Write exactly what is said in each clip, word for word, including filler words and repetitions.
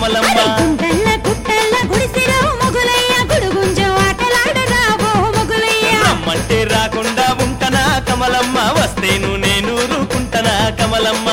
కమలమ్మ గుంటల్ల గుట్టల్ల గుడిసిరో మొగులయ్య గుడుగుంజ ఆటలాడరావో మొగులయ్య రమ్మంటే రాకుండా ఉంటనా కమలమ్మ వస్తేను నేను ఊరుకుంటనా కమలమ్మ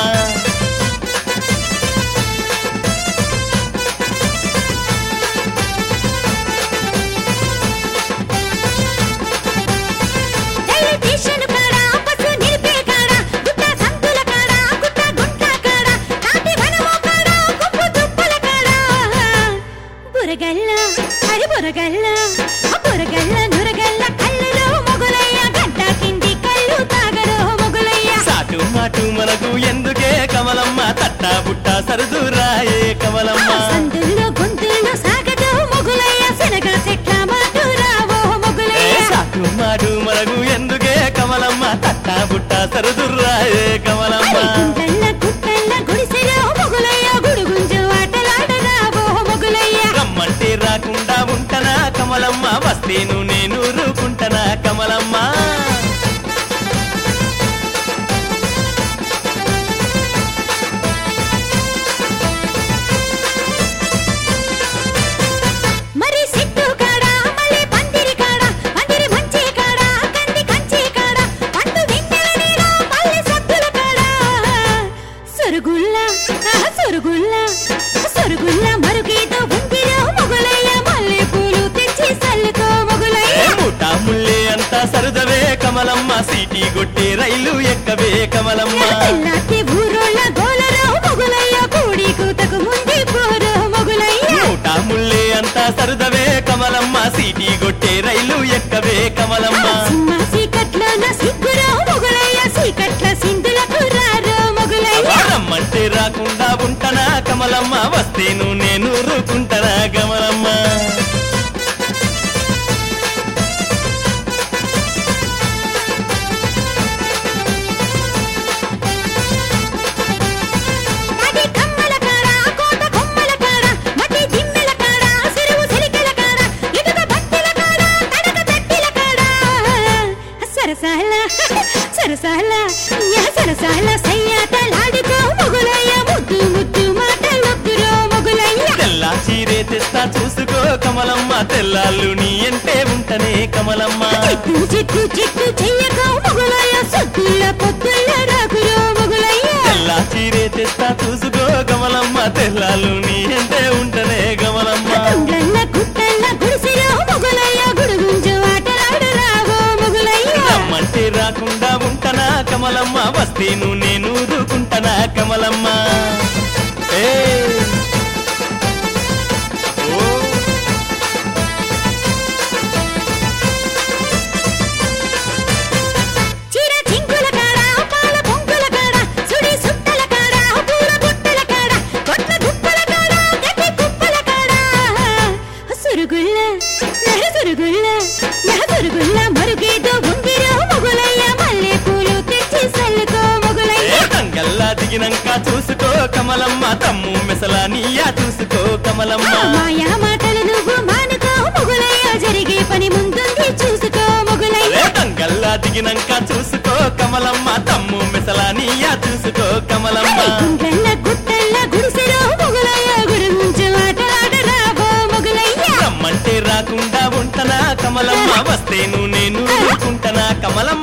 బురగల్ల హరి బురగల్ల బురగల్ల నురగల్ల కళ్ళలో మొగులయ్య గడ్డ కింది కళ్ళు తాగరో మొగులయ్య సాటు మాటు మనకు ఎందుకే కమలమ్మ తట్టా బుట్ట సరదురాయే కమలమ్మ సందుల్లో గొంతుల్లో సాగదో మొగులయ్య శనగ చెట్ల మాటు రావో మొగులయ్య సాటు మాటు మనకు ఎందుకే కమలమ్మ తట్టా బుట్ట సరదురాయే కమలమ్మ గుంటల్ల గుట్టల్ల గుడిసెలో మొగులయ్య గుడుగుంజు ఆటలాడరావో మొగులయ్య రమ్మంటే రాకుండా ఉంటనా కమలమ్మ వస్తేను నేను ఊరుకుంటనా కమలమ్మ మరి సిట్టు కాడ మళ్ళీ పందిరి కాడ పందిరి మంచి కాడ కంది కంచి కాడ పండు వెన్నెల నీడ పల్లె సత్తుల కాడ సరుగుల్ల సరుగుల్ల సరుగుల్ల మరుగేదో ఉందిరో మొగులయ్య మల్లె పూలు తెచ్చి సల్లుకో మొగులయ్య మూటా ముల్లే అంతా సరదవే కమలమ్మ సీటీ కొట్టే రైలు ఎక్కవే కమలమ్మ తెల్లాటి ఊరోళ్ళ గోలరో మొగులయ్య కూడి కూతకు ముందే పోరో మొగులయ్య మూటా ముల్లే అంతా సరదవే కమలమ్మ సీటీ కొట్టే రైలు ఎక్కవే కమలమ్మ సింహ సీకట్లోన సిగ్గురో మొగులయ్య సీకట్ల సింధులకు రారో మొగులయ్య రమ్మంటే రాకుండా ఉంటనా కమలమ్మ వస్తేను నేను ఊరుకుంటనా కమలమ్మ మడి కమ్మల కాడ కోట కొమ్మల కాడ మట్టి దిమ్మెల కాడ సిరువు సిలికల కాడ ఇటుక బట్టల కాడ తడక తట్టిల కాడ సరసాల సరసాల యా సరసాల సయ్యాటలాడుకో మొగులయ్య ముద్దు ముద్దు మాటలొద్దురో మొగులయ్య తెల్లా చీరే తెస్తా చూసుకో కమలమ్మ తెల్లాళ్ళు నీ అంటే ఉంటనే కమలమ్మ చిట్టు చిట్టు చిట్టు చెయ్యకో మొగులయ్య సొత్తుల పొత్తుల రాకురో మొగులయ్య తెల్లా చీరే తెస్తా చూసుకో కమలమ్మ తెల్లాళ్ళు నీ అంటే ఉంటనే కమలమ్మ గుండ్రన్న గుట్టన్న గుడిసిరో మొగులయ్య గుడుగుంజు ఆటలాడరావో మొగులయ్య రమ్మంటే రాకుండా ఉంటనా కమలమ్మ వస్తేను నేను ఊరుకుంటనా కమలమ్మ ఏ ఓ చీర చింకుల కాడ పాల పొంకుల కాడ సుడి సుట్టల కాడ పూల బుట్టల కాడ కొట్ల గుప్పల కాడ గట్టి కుప్పల కాడ సురుగుల్ల నర సురుగుల్ల నర సురుగుల్ల మరుగేదో ఉందిరో మొగులయ్య మల్లె పూలు తెచ్చి సల్లుకో మొగులయ్య తంగల్లా దిగినంక చూసుకో కమలమ్మ తమ్ము మెసలా నీయా చూసుకో కమలమ్మ మాయా మాటలు నువ్వు మానుకో మొగులయ్య జరిగే పని ముందుంది చూసుకో మొగులయ్య తంగల్లా దిగినంక చూసుకో కమలమ్మ తమ్ము మెసలా నీయా చూసుకో కమలమ్మ గుంటల్ల గుట్టల్ల గుడిసెరో మొగులయ్య గుడుగుంజు ఆటలాడరావో మొగులయ్య రమ్మంటే రాకుండా ఉంటనా కమలమ్మ వస్తేను నేను ఊరుకుంటనా కమలమ్మ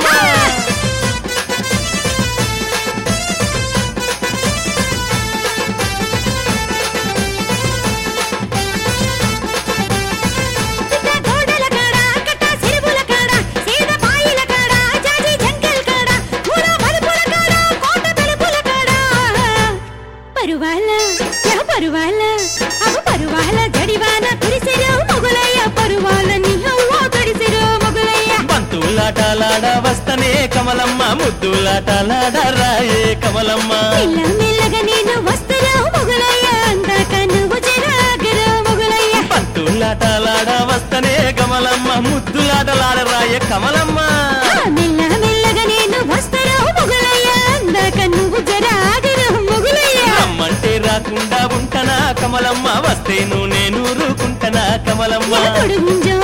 పిట్ట గోడల కాడ కట్ట సిరుబుల కాడ సీద పాయిల కాడ జాజి జంకల్ కాడ పూల బలుపుల కాడ కోట బలుపుల కాడ పరువాల యా పరువాల అవ పరువాల జడివాన కురిసెరో మొగులయ్య పరువాల నిహవ్వ తడిసెరో మొగులయ్య బంతులాటలాడ వస్తనే కమలమ్మ ముద్దులాటలాడ రాయే కమలమ్మ మెల్ల మెల్లగా నేను వస్తరో మొగులయ్య అందాక నువ్వు జరాగరో మొగులయ్య బంతులాటలాడ వస్తనే కమలమ్మ ముద్దులాటలాడ రాయే కమలమ్మ మెల్ల మెల్లగా నేను వస్తరో మొగులయ్య అందాక నువ్వు జరాగరో మొగులయ్య రమ్మంటే రాకుండా ఉంటనా కమలమ్మ వస్తేను నేను ఊరుకుంటనా కమలమ్మ గుడుగుంజు